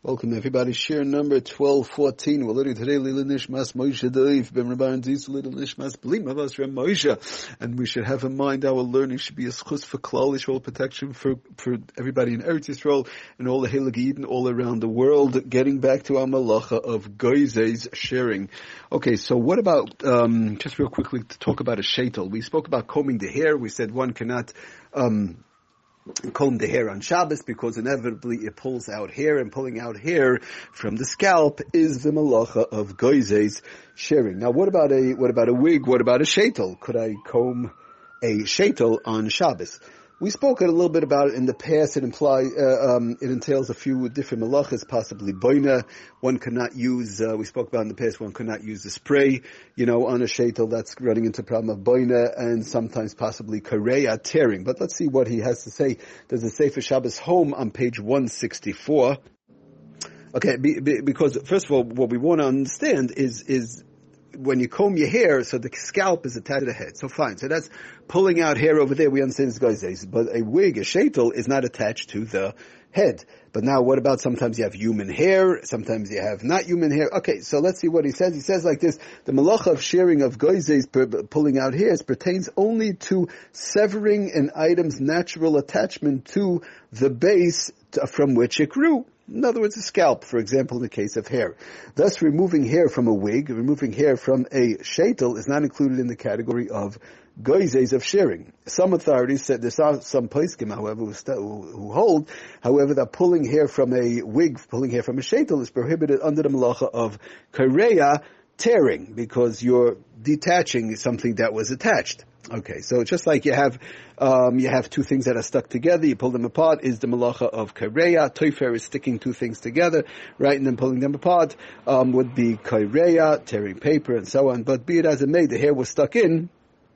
Welcome everybody. Share number 1214. We're learning today Lila Nishmas Moshe Dave Ben Rabban Zis Lila Nishmas Blim Avas Rem Moshe. And we should have in mind our learning should be a schus for Klal Yisrael, protection for everybody in Eretz Yisrael and all the Heilig Yidden all around the world. Getting back to our malacha of Goizes sharing. Okay, so what about just real quickly to talk about a sheitel. We spoke about combing the hair. We said one cannot comb the hair on Shabbos because inevitably it pulls out hair, and pulling out hair from the scalp is the malacha of Goizes sharing. Now, what about a wig? What about a sheitel? Could I comb a sheitel on Shabbos? We spoke a little bit about it in the past. It entails a few different malachas, possibly boina. One cannot use, we spoke about in the past, one cannot use the spray, on a sheitel. That's running into the problem of boina, and sometimes possibly kareya, tearing. But let's see what he has to say. There's a Sefer Shabbos Home on page 164. Okay, because first of all, what we want to understand is when you comb your hair, so the scalp is attached to the head. So fine. So that's pulling out hair over there. We understand this guy's days. But a wig, a sheitel, is not attached to the head. But now what about sometimes you have human hair, sometimes you have not human hair. Okay, so let's see what he says. He says like this: the malacha of shearing of goizes, pulling out hairs, pertains only to severing an item's natural attachment to the base from which it grew. In other words, a scalp, for example, in the case of hair. Thus, removing hair from a wig, removing hair from a sheitel is not included in the category of goizes of shearing. Some authorities said, there are some poskim, however, who hold, however, that pulling hair from a wig, pulling hair from a sheitel is prohibited under the malacha of kareya, tearing, because you're detaching something that was attached. Okay, so just like you have two things that are stuck together, you pull them apart, is the malacha of kareya. Toifer is sticking two things together, right, and then pulling them apart would be kareya, tearing paper and so on. But be it as it may, the hair was stuck in.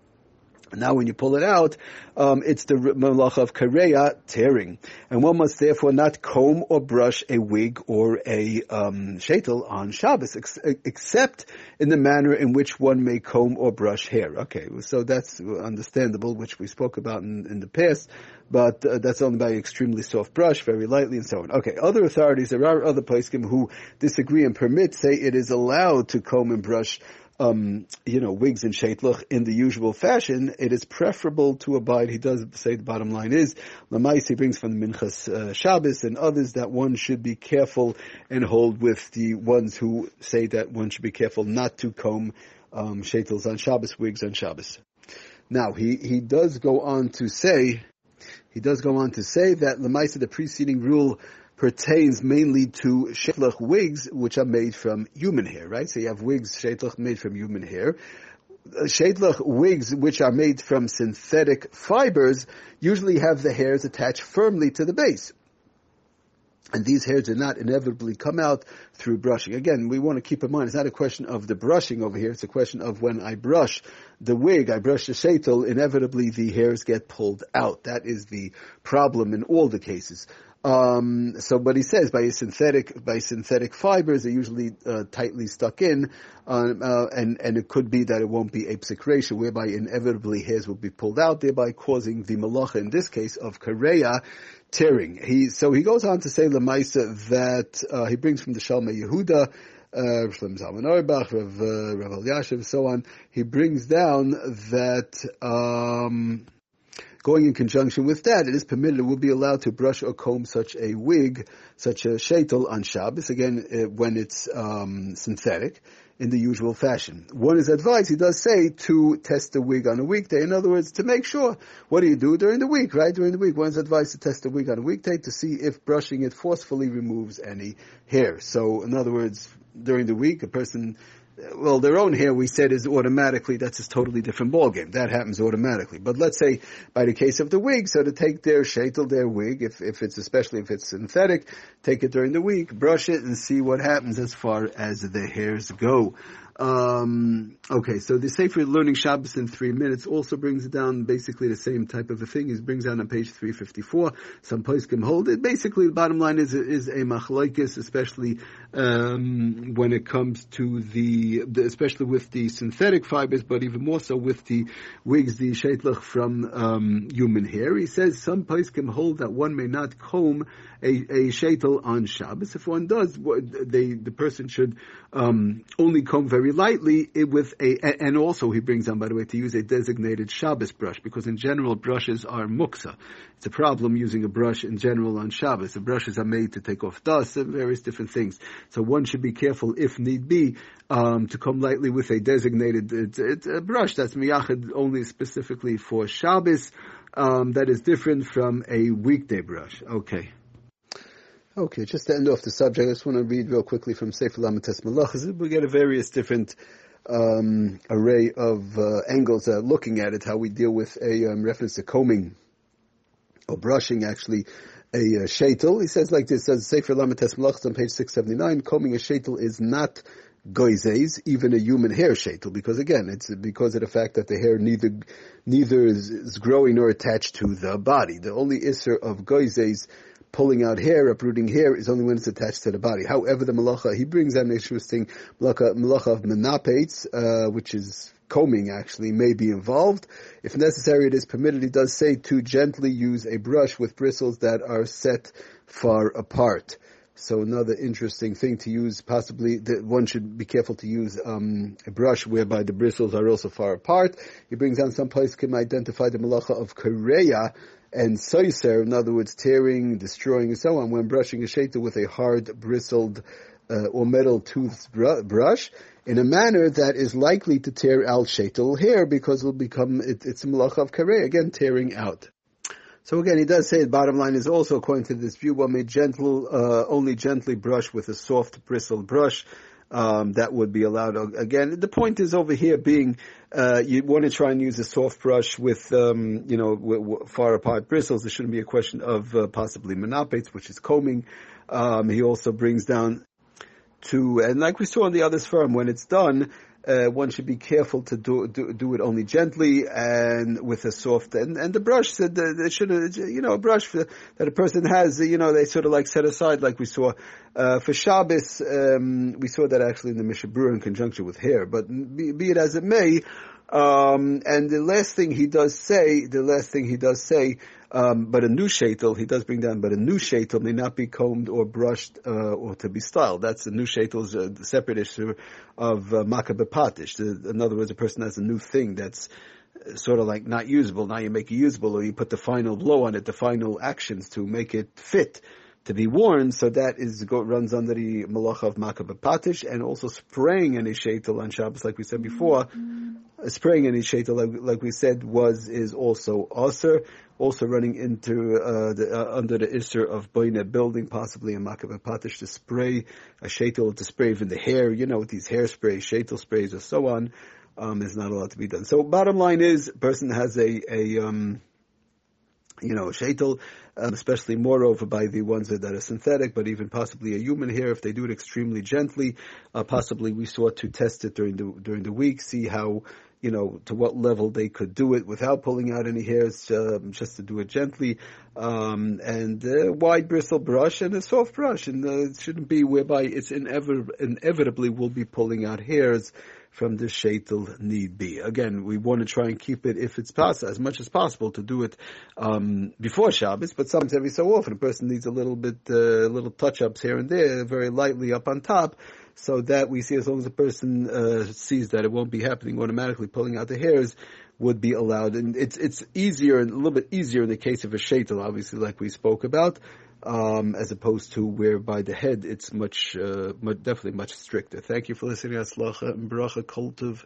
Now when you pull it out, it's the malacha of kareya, tearing. And one must therefore not comb or brush a wig or a sheitel on Shabbos, except in the manner in which one may comb or brush hair. Okay, so that's understandable, which we spoke about in the past, but that's only by extremely soft brush, very lightly, and so on. Okay, other authorities, there are other poskim who disagree and permit, say it is allowed to comb and brush wigs and sheitlach in the usual fashion. It is preferable to abide. He does say the bottom line is, Lamais, he brings from the Minchas Shabbos and others that one should be careful and hold with the ones who say that one should be careful not to comb sheitels on Shabbos, wigs on Shabbos. Now, he does go on to say that Lamais, the preceding rule pertains mainly to sheitlach wigs, which are made from human hair, right? So you have wigs, sheitlach, made from human hair. Sheitlach wigs, which are made from synthetic fibers, usually have the hairs attached firmly to the base. And these hairs do not inevitably come out through brushing. Again, we want to keep in mind, it's not a question of the brushing over here, it's a question of when I brush the wig, I brush the sheitel, inevitably the hairs get pulled out. That is the problem in all the cases. But he says by synthetic fibers, they're usually tightly stuck in, and it could be that it won't be a psik ratio, whereby inevitably hairs will be pulled out, thereby causing the malacha in this case of kareya, tearing. He goes on to say lemaisa that he brings from the Shalmei Yehuda, Shlomo Zalman Auerbach, Rav Elyashiv, so on. He brings down that going in conjunction with that, it is permitted, it will be allowed to brush or comb such a wig, such a sheitel on Shabbos, again, when it's synthetic, in the usual fashion. One is advised, he does say, to test the wig on a weekday. In other words, to make sure, what do you do during the week, right? During the week, one's advised to test the wig on a weekday to see if brushing it forcefully removes any hair. So, in other words, during the week, a person, their own hair, we said, is automatically, that's a totally different ballgame. That happens automatically. But let's say, by the case of the wig, so to take their sheitel, their wig, especially if it's synthetic, take it during the week, brush it, and see what happens as far as the hairs go. Okay, so the Sefer Learning Shabbos in 3 minutes also brings it down, basically the same type of a thing. He brings down on page 354. Some poskim hold it. Basically, the bottom line is a machlokes, especially when it comes to especially with the synthetic fibers, but even more so with the wigs, the sheitlach from human hair. He says some poskim hold that one may not comb a sheitel on Shabbos. If one does, the person should only comb very lightly and also he brings on, by the way, to use a designated Shabbos brush, because in general brushes are muksa. It's a problem using a brush in general on Shabbos. The brushes are made to take off dust and various different things. So one should be careful, if need be, to comb lightly with a designated it's a brush that's miyachid only specifically for Shabbos. That is different from a weekday brush. Okay, just to end off the subject, I just want to read real quickly from Sefer Lamites Malachas. We get a various different array of angles looking at it, how we deal with a reference to combing or brushing, actually, a sheitel. He says like this, says Sefer Lamites Malachas on page 679, combing a sheitel is not goizes, even a human hair sheitel, because again, it's because of the fact that the hair neither is growing nor attached to the body. The only isser of goizes, pulling out hair, uprooting hair, is only when it's attached to the body. However, the malacha, he brings out an interesting malacha of menapates, which is combing actually, may be involved. If necessary, it is permitted, he does say, to gently use a brush with bristles that are set far apart. So another interesting thing to use, possibly, that one should be careful to use a brush whereby the bristles are also far apart. He brings down some place can identify the malacha of kareya and soiser, in other words, tearing, destroying, and so on, when brushing a sheitel with a hard, bristled or metal toothed brush, in a manner that is likely to tear out sheitel hair, because it's a malacha of kareya, again, tearing out. So again, he does say the bottom line is also, according to this view, one may only gently brush with a soft bristled brush. That would be allowed. Again, the point is over here being, you want to try and use a soft brush with, far apart bristles. There shouldn't be a question of possibly menapates, which is combing. He also brings down and like we saw in the other sperm, when it's done, one should be careful to do it only gently and with a soft, and the brush said that it should, a brush that a person has, they sort of like set aside, like we saw, for Shabbos, we saw that actually in the Mishnah Berurah in conjunction with hair, but be it as it may, and the last thing he does say, but a new sheitel, he does bring down, but a new sheitel may not be combed or brushed, or to be styled. That's the new sheitel's the separate issue of makah b'patish. In other words, a person has a new thing that's sort of like not usable. Now you make it usable, or you put the final blow on it, the final actions to make it fit to be worn. So that runs under the malacha of makah b'patish, and also spraying any sheitel on Shabbos, like we said before. Spraying any sheitel, like we said, is also aser. Also running into under the isser of boine building, possibly a makah b'patish, to spray a sheitel, to spray even the hair, with these hairsprays, sheitel sprays, or so on, is not allowed to be done. So bottom line is, a person has a sheitel, especially moreover by the ones that are synthetic, but even possibly a human hair, if they do it extremely gently, possibly we sought to test it during the week, see how, to what level they could do it without pulling out any hairs, just to do it gently, and a wide bristle brush and a soft brush, and it shouldn't be whereby it's inevitably will be pulling out hairs from the sheitel need be. Again, we want to try and keep it, if it's possible, as much as possible, to do it before Shabbos, but sometimes every so often a person needs a little bit, little touch-ups here and there, very lightly up on top, so that we see, as long as the person sees that it won't be happening automatically, pulling out the hairs would be allowed. And it's easier, a little bit easier in the case of a sheitel, obviously, like we spoke about, as opposed to where by the head it's definitely much stricter. Thank you for listening. Atzlacha and bracha, kol tov.